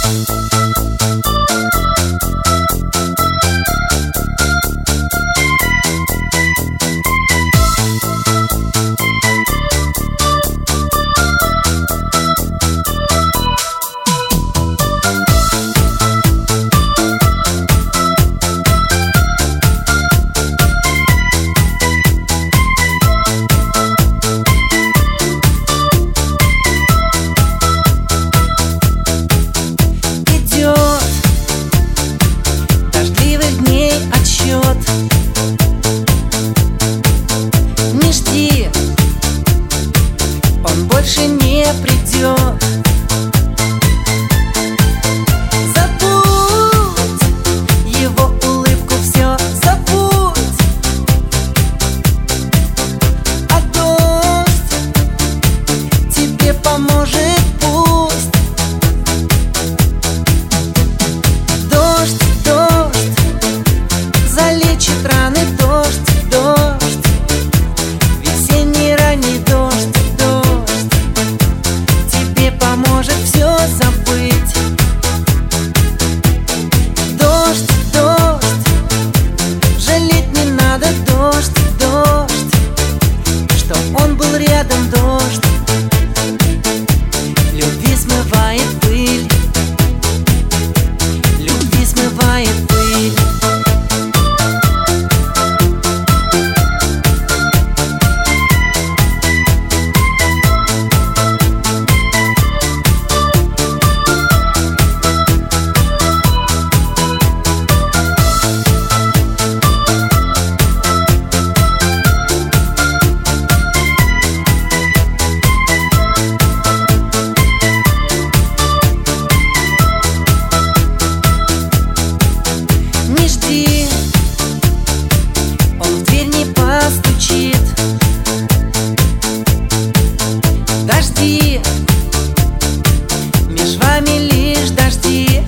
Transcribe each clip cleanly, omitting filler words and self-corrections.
Не жди, он больше не придет. Забудь его улыбку, все забудь. А дождь тебе поможет, пусть. Дождь, дождь залечит раны, дождь, дождь, весенний ранний дождь, дождь тебе поможет все забыть. Дождь, дождь, жалеть не надо, дождь, дождь, что он был рядом, дождь любви смывает пыль, любви смывает пыль. Не жди, он в дверь не постучит. Дожди, меж вами лишь дожди.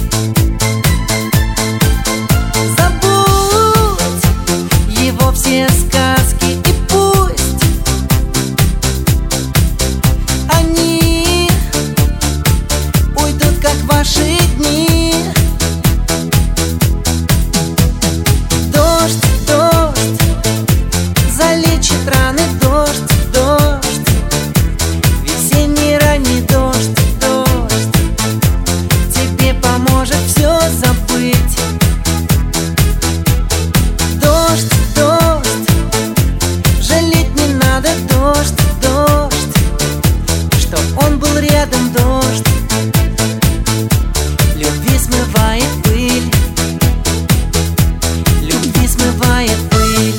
Забудь его все сказки, и пусть они уйдут, как ваши дни. Дождь, дождь залечит раны, дождь, дождь, весенний ранний дождь, дождь тебе поможет все забыть. Дождь, дождь, жалеть не надо, дождь, дождь, что он был рядом, дождь любви смывает пыль, любви смывает пыль.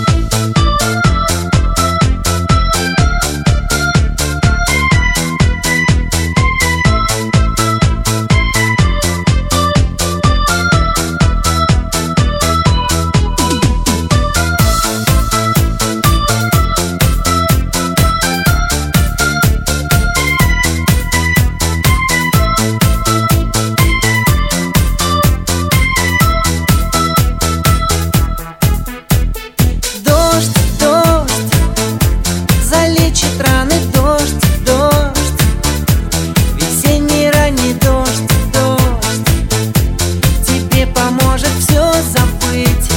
Дождь, дождь залечит раны, дождь, дождь, весенний ранний дождь, дождь тебе поможет все забыть.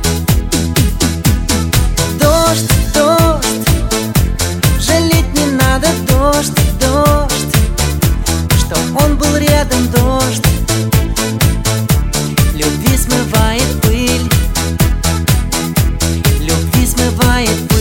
Дождь, дождь, жалеть не надо, дождь, дождь, что он был рядом, дождь любви смывает пыль, любви смывает